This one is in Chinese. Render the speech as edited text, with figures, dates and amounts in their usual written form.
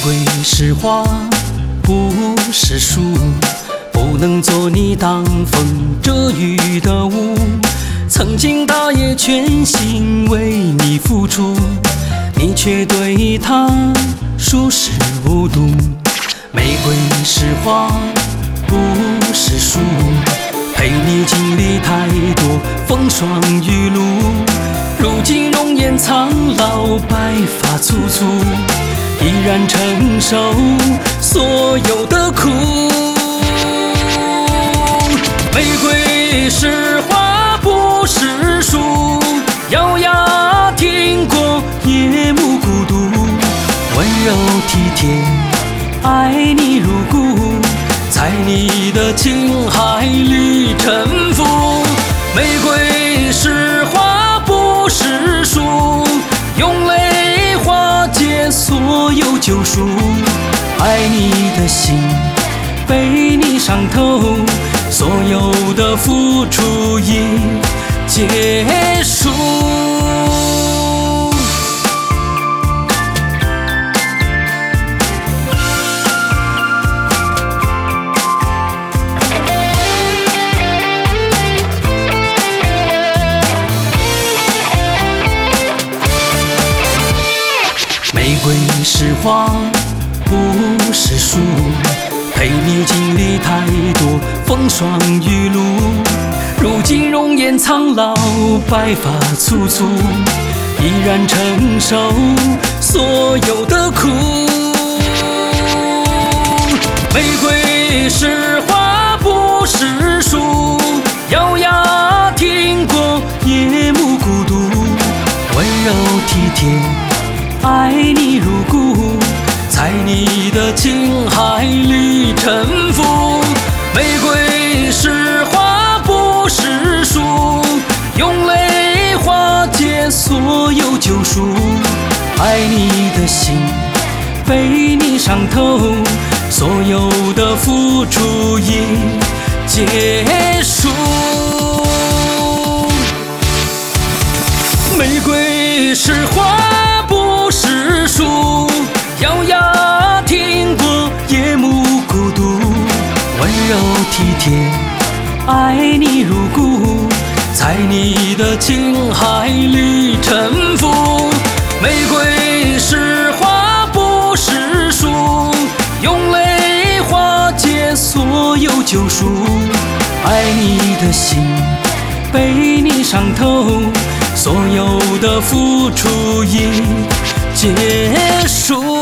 瑰是花，不是树，不能做你挡风遮雨的雾。曾经他也全心为你付出，你却对他熟视无睹。玫瑰是花，不是树，陪你经历太多风霜雨露。如今容颜苍老，白发粗粗，依然承受所有的苦。玫瑰是花，不是树，咬牙挺过夜幕孤独，温柔体贴，爱你如故，在你的情海里沉浮。玫瑰是花，不是树，用泪化解所有救赎。爱你的心被你伤透，所有的付出已结束。玫瑰是花，不是树，陪你经历太多风霜雨露。如今容颜苍老，白发粗粗，依然承受所有的苦。玫瑰是花，不是树，咬牙挺过夜幕孤独，温柔体贴，爱你如故，在你的情海里沉浮。玫瑰是花，不是树，用泪化解所有救赎。爱你的心被你伤透，所有的付出已结束。玫瑰是花，不是树，咬牙挺过夜幕孤独，温柔体贴，爱你如故，在你的情海里沉浮。玫瑰是花，不是树，用泪化解所有救赎。爱你的心被你伤透，所有的付出已结束。